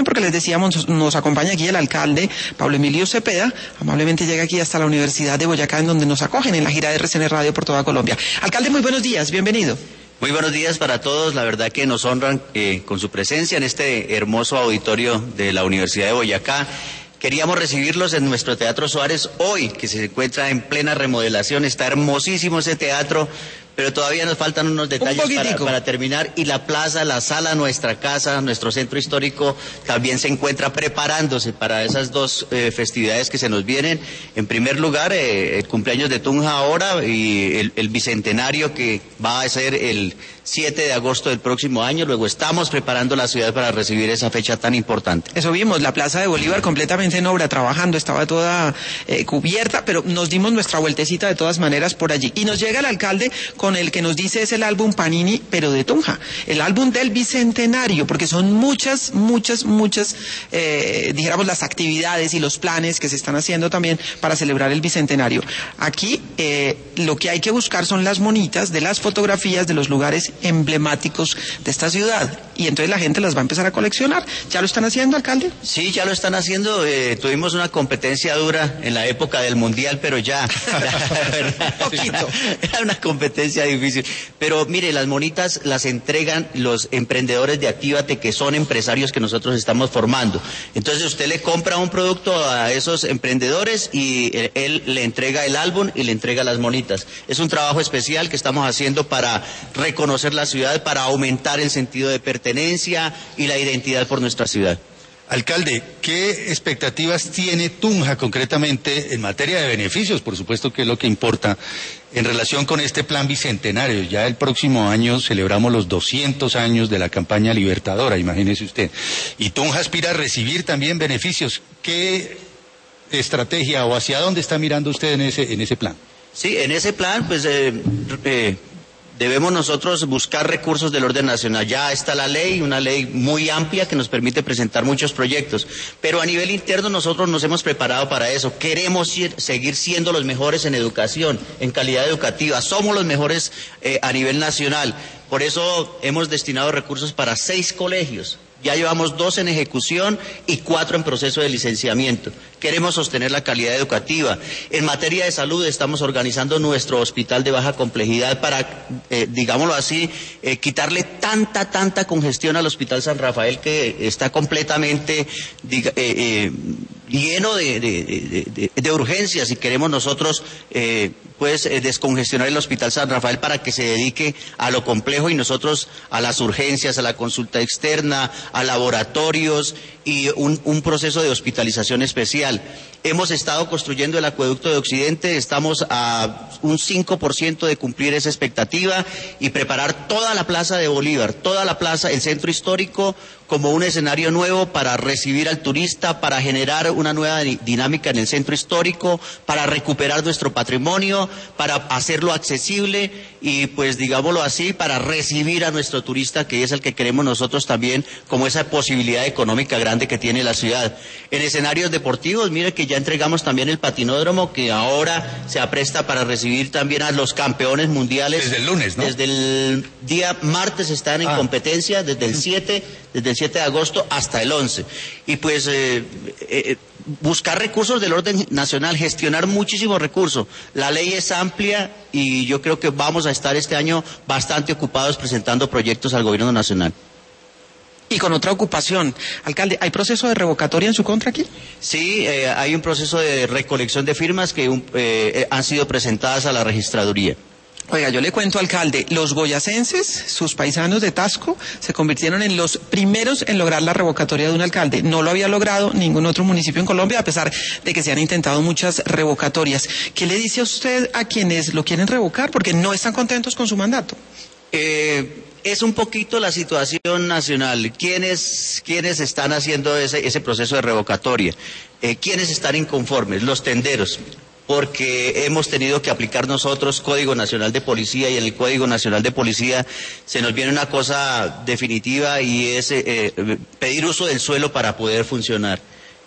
Porque les decíamos, nos acompaña aquí el alcalde Pablo Emilio Cepeda, amablemente llega aquí hasta la Universidad de Boyacá, en donde nos acogen en la gira de RCN Radio por toda Colombia. Alcalde, muy buenos días, bienvenido. Muy buenos días para todos, la verdad que nos honran con su presencia en este hermoso auditorio de la Universidad de Boyacá. Queríamos recibirlos en nuestro Teatro Suárez hoy, que se encuentra en plena remodelación, está hermosísimo ese teatro, pero todavía nos faltan unos detalles para terminar, y la plaza, la sala, nuestra casa, nuestro centro histórico también se encuentra preparándose para esas dos festividades que se nos vienen. En primer lugar, el cumpleaños de Tunja ahora y el bicentenario, que va a ser el 7 de agosto del próximo año. Luego estamos preparando la ciudad para recibir esa fecha tan importante. Eso vimos, la Plaza de Bolívar completamente en obra, trabajando, estaba toda cubierta, pero nos dimos nuestra vueltecita de todas maneras por allí. Y nos llega el alcalde con el que nos dice es el álbum Panini, pero de Tunja, el álbum del bicentenario, porque son muchas, dijéramos, las actividades y los planes que se están haciendo también para celebrar el bicentenario. Aquí lo que hay que buscar son las monitas de las fotografías de los lugares emblemáticos de esta ciudad, y entonces la gente las va a empezar a coleccionar. ¿Ya lo están haciendo, alcalde? Sí, ya lo están haciendo. Tuvimos una competencia dura en la época del Mundial, pero ya verdad, poquito. Era una competencia difícil. Pero mire, las monitas las entregan los emprendedores de Actívate, que son empresarios que nosotros estamos formando. Entonces usted le compra un producto a esos emprendedores y él le entrega el álbum y le entrega las monitas. Es un trabajo especial que estamos haciendo para reconocer la ciudad, para aumentar el sentido de pertenencia y la identidad por nuestra ciudad. Alcalde, ¿qué expectativas tiene Tunja concretamente en materia de beneficios? Por supuesto que es lo que importa en relación con este plan bicentenario. Ya el próximo año celebramos los 200 años de la campaña libertadora, imagínese usted. Y Tunja aspira a recibir también beneficios. ¿Qué estrategia o hacia dónde está mirando usted en ese plan? Sí, en ese plan, pues debemos nosotros buscar recursos del orden nacional. Ya está la ley, una ley muy amplia que nos permite presentar muchos proyectos, pero a nivel interno nosotros nos hemos preparado para eso. Queremos seguir siendo los mejores en educación, en calidad educativa. Somos los mejores a nivel nacional. Por eso hemos destinado recursos para 6 colegios. Ya llevamos 2 en ejecución y 4 en proceso de licenciamiento. Queremos sostener la calidad educativa. En materia de salud estamos organizando nuestro hospital de baja complejidad para, digámoslo así, quitarle tanta congestión al Hospital San Rafael, que está completamente lleno de urgencias, y queremos nosotros descongestionar el Hospital San Rafael para que se dedique a lo complejo, y nosotros a las urgencias, a la consulta externa, a laboratorios y un proceso de hospitalización especial. Hemos estado construyendo el acueducto de Occidente, estamos a un 5% de cumplir esa expectativa y preparar toda la Plaza de Bolívar, toda la plaza, el centro histórico, como un escenario nuevo para recibir al turista, para generar una nueva dinámica en el centro histórico, para recuperar nuestro patrimonio, para hacerlo accesible y, pues digámoslo así, para recibir a nuestro turista, que es el que queremos nosotros también, como esa posibilidad económica grande que tiene la ciudad. En escenarios deportivos, mire que ya entregamos también el patinódromo, que ahora se apresta para recibir también a los campeones mundiales. Desde el lunes, ¿no? Desde el día martes están en competencia, desde el 7 de agosto hasta el 11. Y pues buscar recursos del orden nacional, gestionar muchísimos recursos. La ley es amplia y yo creo que vamos a estar este año bastante ocupados presentando proyectos al gobierno nacional. Y con otra ocupación, alcalde, ¿hay proceso de revocatoria en su contra aquí? Sí, hay un proceso de recolección de firmas que han sido presentadas a la registraduría. Oiga, yo le cuento, alcalde, los boyacenses, sus paisanos de Tasco, se convirtieron en los primeros en lograr la revocatoria de un alcalde. No lo había logrado ningún otro municipio en Colombia, a pesar de que se han intentado muchas revocatorias. ¿Qué le dice a usted a quienes lo quieren revocar? Porque no están contentos con su mandato. Es un poquito la situación nacional. ¿Quiénes están haciendo ese proceso de revocatoria? ¿Quiénes están inconformes? Los tenderos. Porque hemos tenido que aplicar nosotros Código Nacional de Policía, y en el Código Nacional de Policía se nos viene una cosa definitiva, y es pedir uso del suelo para poder funcionar.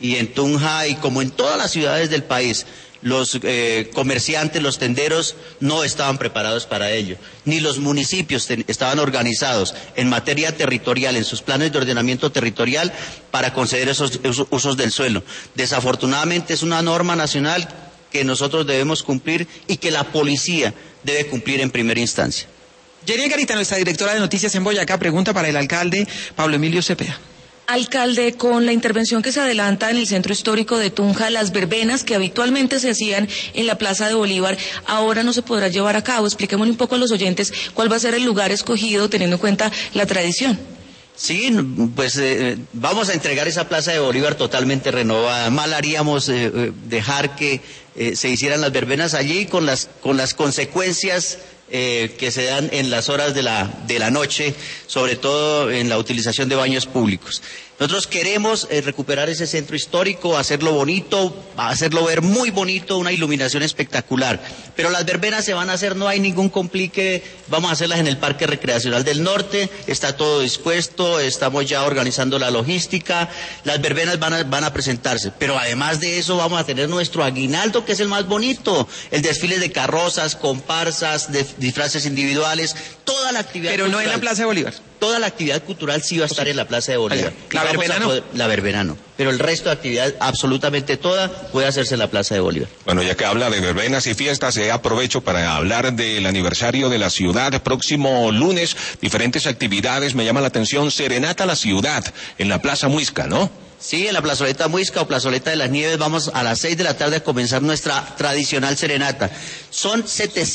y en Tunja y como en todas las ciudades del país, los comerciantes, los tenderos no estaban preparados para ello, ni los municipios estaban organizados en materia territorial, en sus planes de ordenamiento territorial para conceder esos usos del suelo. Desafortunadamente es una norma nacional que nosotros debemos cumplir y que la policía debe cumplir en primera instancia. Jenny Garita, nuestra directora de noticias en Boyacá, pregunta para el alcalde Pablo Emilio Cepeda. Alcalde, con la intervención que se adelanta en el centro histórico de Tunja, las verbenas que habitualmente se hacían en la Plaza de Bolívar, ahora no se podrá llevar a cabo. Expliquémosle un poco a los oyentes cuál va a ser el lugar escogido teniendo en cuenta la tradición. Sí, pues vamos a entregar esa Plaza de Bolívar totalmente renovada. Mal haríamos dejar que se hicieran las verbenas allí con las consecuencias que se dan en las horas de la noche, sobre todo en la utilización de baños públicos. Nosotros queremos recuperar ese centro histórico, hacerlo bonito, hacerlo ver muy bonito, una iluminación espectacular. Pero las verbenas se van a hacer, no hay ningún complique, vamos a hacerlas en el Parque Recreacional del Norte, está todo dispuesto, estamos ya organizando la logística, las verbenas van a presentarse. Pero además de eso vamos a tener nuestro aguinaldo, que es el más bonito, el desfile de carrozas, comparsas, de disfraces individuales, toda la actividad Pero cultural, no en la Plaza de Bolívar. Toda la actividad cultural sí va a estar en la Plaza de Bolívar. La verbena no. La verbena no. Pero el resto de actividad, absolutamente toda, puede hacerse en la Plaza de Bolívar. Bueno, ya que habla de verbenas y fiestas, aprovecho para hablar del aniversario de la ciudad. Próximo lunes, diferentes actividades. Me llama la atención, Serenata a la Ciudad, en la Plaza Muisca, ¿no? Sí, en la Plazoleta Muisca o Plazoleta de las Nieves vamos a las 6 de la tarde a comenzar nuestra tradicional serenata. Son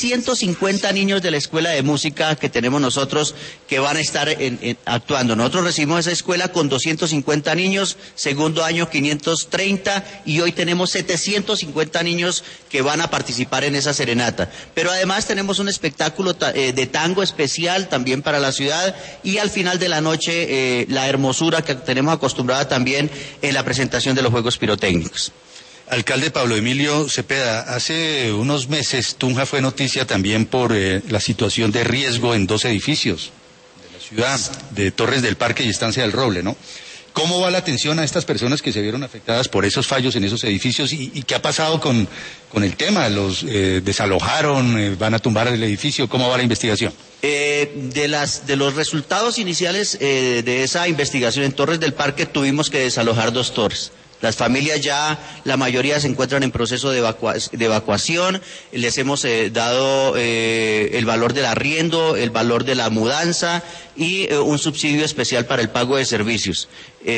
750 niños de la escuela de música que tenemos nosotros que van a estar actuando. Nosotros recibimos esa escuela con 250 niños, segundo año 530 y hoy tenemos 750 niños que van a participar en esa serenata. Pero además tenemos un espectáculo de tango especial también para la ciudad y al final de la noche la hermosura que tenemos acostumbrada también en la presentación de los juegos pirotécnicos. Alcalde Pablo Emilio Cepeda, hace unos meses Tunja fue noticia también por la situación de riesgo en 2 edificios de la ciudad, de Torres del Parque y Estancia del Roble, ¿no? ¿Cómo va la atención a estas personas que se vieron afectadas por esos fallos en esos edificios y qué ha pasado con el tema? ¿Los desalojaron? ¿Van a tumbar el edificio? ¿Cómo va la investigación? De los resultados iniciales de esa investigación en Torres del Parque tuvimos que desalojar 2 torres. Las familias ya, la mayoría se encuentran en proceso de evacuación, les hemos dado el valor del arriendo, el valor de la mudanza y un subsidio especial para el pago de servicios.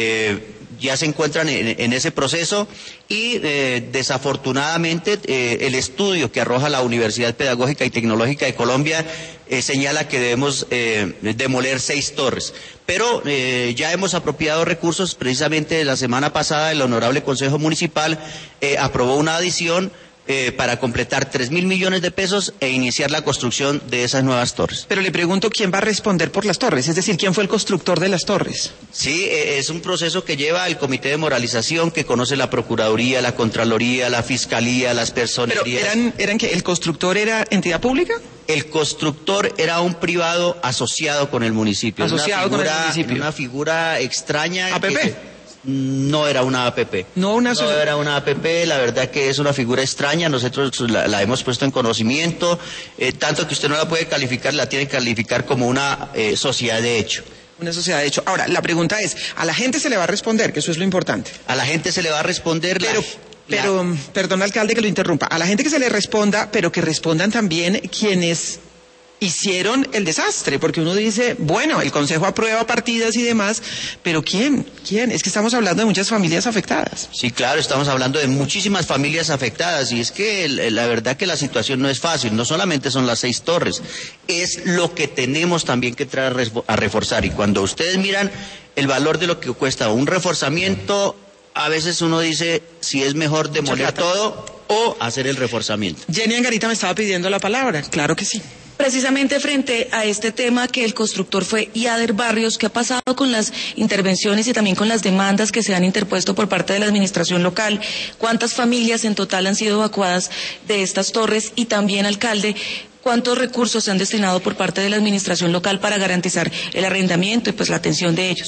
Ya se encuentran en ese proceso y desafortunadamente el estudio que arroja la Universidad Pedagógica y Tecnológica de Colombia señala que debemos demoler 6 torres. Pero ya hemos apropiado recursos, precisamente la semana pasada el Honorable Consejo Municipal aprobó una adición para completar 3.000 millones de pesos e iniciar la construcción de esas nuevas torres. Pero le pregunto, ¿quién va a responder por las torres? Es decir, ¿quién fue el constructor de las torres? Sí, es un proceso que lleva el Comité de Moralización, que conoce la Procuraduría, la Contraloría, la Fiscalía, las personerías. ¿Pero eran que el constructor era entidad pública? El constructor era un privado asociado con el municipio. Asociado con el municipio. Una figura extraña. ¿APP? No era una APP. No era una APP, la verdad que es una figura extraña, nosotros la hemos puesto en conocimiento, tanto que usted no la puede calificar, la tiene que calificar como una sociedad de hecho. Una sociedad de hecho. Ahora, la pregunta es, ¿a la gente se le va a responder? Que eso es lo importante. A la gente se le va a responder... Pero, perdón, alcalde, que lo interrumpa. A la gente que se le responda, pero que respondan también quienes hicieron el desastre, porque uno dice, bueno, el Consejo aprueba partidas y demás, pero ¿quién? Es que estamos hablando de muchas familias afectadas. Sí, claro, estamos hablando de muchísimas familias afectadas y es que la verdad que la situación no es fácil, no solamente son las 6 torres, es lo que tenemos también que traer a reforzar y cuando ustedes miran el valor de lo que cuesta un reforzamiento, a veces uno dice si es mejor demoler todo o hacer el reforzamiento. Jenny Angarita me estaba pidiendo la palabra, claro que sí. Precisamente frente a este tema que el constructor fue Yader Barrios, ¿qué ha pasado con las intervenciones y también con las demandas que se han interpuesto por parte de la administración local? ¿Cuántas familias en total han sido evacuadas de estas torres? Y también, alcalde, ¿cuántos recursos se han destinado por parte de la administración local para garantizar el arrendamiento y pues la atención de ellos?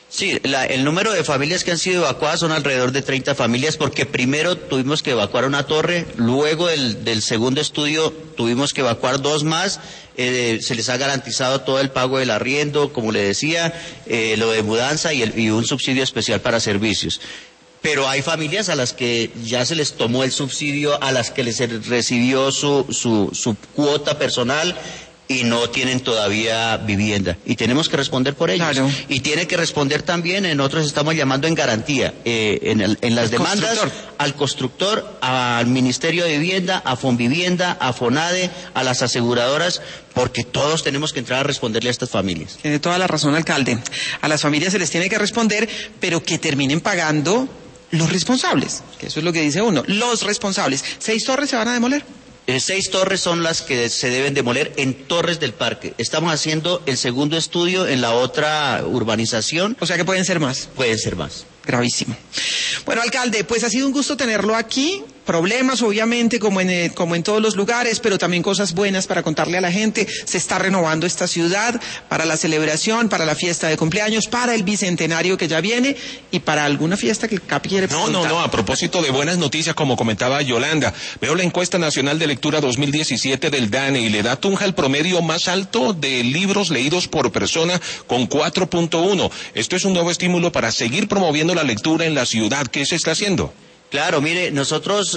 Sí, el número de familias que han sido evacuadas son alrededor de 30 familias, porque primero tuvimos que evacuar una torre, luego del segundo estudio tuvimos que evacuar 2 más, se les ha garantizado todo el pago del arriendo, como le decía, lo de mudanza y un subsidio especial para servicios. Pero hay familias a las que ya se les tomó el subsidio, a las que les recibió su cuota personal, y no tienen todavía vivienda, y tenemos que responder por ellos. Claro. Y tiene que responder también, nosotros estamos llamando en garantía, en las demandas, al constructor, al Ministerio de Vivienda, a Fonvivienda, a Fonade, a las aseguradoras, porque todos tenemos que entrar a responderle a estas familias. Tiene toda la razón, alcalde. A las familias se les tiene que responder, pero que terminen pagando los responsables, que eso es lo que dice uno, los responsables. 6 torres se van a demoler. 6 torres son las que se deben demoler en Torres del Parque. Estamos haciendo el segundo estudio en la otra urbanización. O sea que pueden ser más. Pueden ser más. Gravísimo. Bueno, alcalde, pues ha sido un gusto tenerlo aquí. Problemas, obviamente, como en todos los lugares, pero también cosas buenas para contarle a la gente. Se está renovando esta ciudad para la celebración, para la fiesta de cumpleaños, para el bicentenario que ya viene y para alguna fiesta que el CAP quiere presentar. No, a propósito de buenas noticias, como comentaba Yolanda, veo la encuesta nacional de lectura 2017 del DANE y le da Tunja el promedio más alto de libros leídos por persona con 4.1. Esto es un nuevo estímulo para seguir promoviendo la lectura en la ciudad. ¿Qué se está haciendo? Claro, mire, nosotros,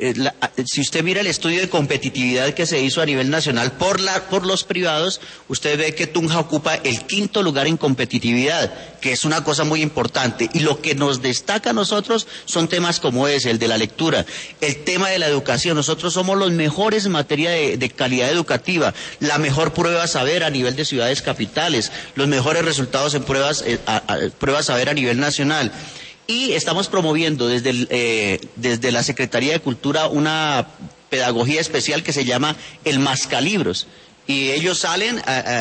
si usted mira el estudio de competitividad que se hizo a nivel nacional por los privados, usted ve que Tunja ocupa el 5º lugar en competitividad, que es una cosa muy importante. Y lo que nos destaca a nosotros son temas como ese, el de la lectura, el tema de la educación. Nosotros somos los mejores en materia de calidad educativa, la mejor prueba saber a nivel de ciudades capitales, los mejores resultados en pruebas saber a nivel nacional. Y estamos promoviendo desde la Secretaría de Cultura una pedagogía especial que se llama el Mascalibros. Y ellos salen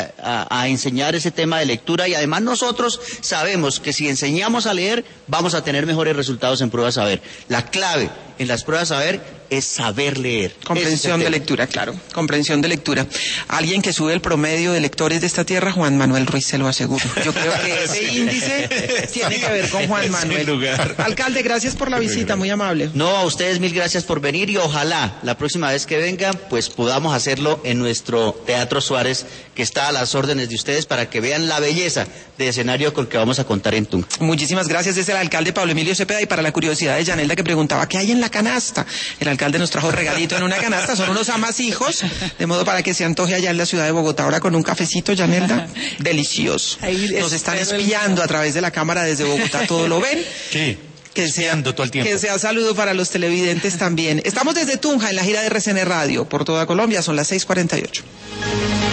a enseñar ese tema de lectura, y además nosotros sabemos que si enseñamos a leer vamos a tener mejores resultados en pruebas saber. La clave en las pruebas saber es saber leer. Comprensión de lectura, claro, comprensión de lectura. Alguien que sube el promedio de lectores de esta tierra, Juan Manuel Ruiz, se lo aseguro. Yo creo que ese índice tiene que ver con Juan Manuel. Alcalde, gracias por la visita, muy amable. No, a ustedes 1000 gracias por venir, y ojalá la próxima vez que vengan pues podamos hacerlo en nuestro Teatro Suárez, que está a las órdenes de ustedes, para que vean la belleza de escenario con que vamos a contar en Tunja. Muchísimas gracias. Es el alcalde Pablo Emilio Cepeda. Y para la curiosidad de Yanelda, que preguntaba ¿qué hay en la canasta? El alcalde nos trajo regalito en una canasta, son unos amasijos, de modo para que se antoje allá en la ciudad de Bogotá ahora con un cafecito, Yanelda, delicioso. Nos están espiando a través de la cámara desde Bogotá, ¿todo lo ven? Sí. Que sea todo el tiempo. Que sea saludo para los televidentes también. Estamos desde Tunja en la gira de RCN Radio por toda Colombia, son las 6:48.